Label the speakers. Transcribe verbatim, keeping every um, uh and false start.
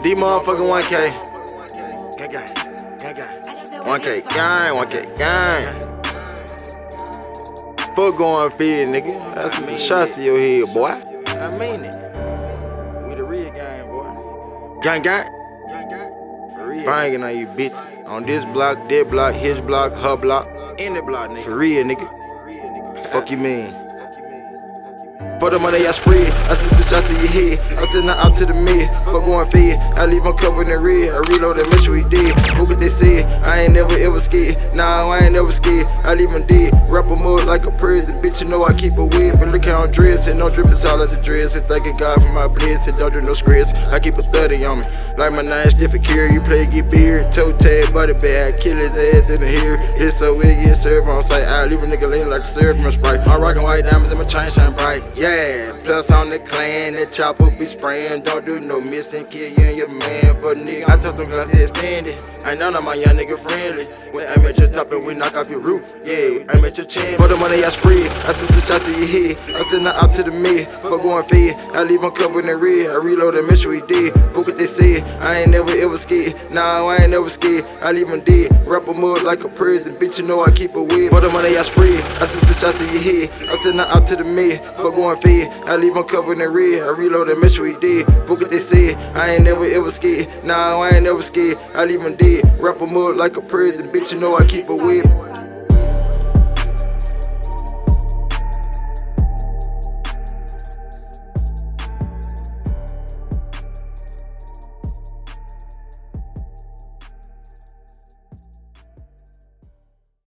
Speaker 1: D motherfucking one K. Gang gang, gang gang. one K gang, one K gang. Fuck going fed, nigga. That's some shots to your head, boy. I mean it. We the real gang, boy. Gang gang. Gang gang. For real. Banging on you bitch. On this block, that block, his block, her block. Any block, nigga. For real, nigga. Fuck you mean? For the money I spread, I send some shots to your head. I send her out to the mid. Fuck going fed, I leave them covered in red. I reload and make sure we dead. Fuck what they said, I ain't never ever scared. Nah, I ain't never scared, I leave them dead. Wrap them up like a prison, bitch, you know I keep a wig. But look how I'm dressed, and no drippin' solid as a dress. And thanking God for my blessing, don't do no scripts. I keep a thirty on me, like my nine stiff and carry. You play, get beard, toe tag, body bag. Kill his ass in the hair. It's so weird, get served on sight. I leave a nigga lean like a syrup from a Sprite. I'm rockin' white diamonds and my chain shine bright. Yeah, plus on the clan, that chopper be spraying. Don't do no missing, kill you and your man. But nigga, I told them girls they stand it. Ain't none of my young nigga friendly. When I'm at your top and we knock off your roof. Yeah, I'm at your chin. For the money I spread, I send some shots to your head. I send her out to the mid. Fuck going fed, I leave them covered in red. I reload and make sure we dead. Fuck what they said, I ain't never ever scared. Nah, I ain't never scared, I leave them dead. Wrap them up like a prison, bitch, you know I keep a wig. For the money I spread, I send some shots to your head. I send her out to the mid. Fuck going fed, I leave them covered in red. I reload and make sure we dead. Fuck what they said, I ain't never ever scared. Nah, I ain't never scared, I leave them dead. Wrap them up like a prison, bitch, you know I keep a whip.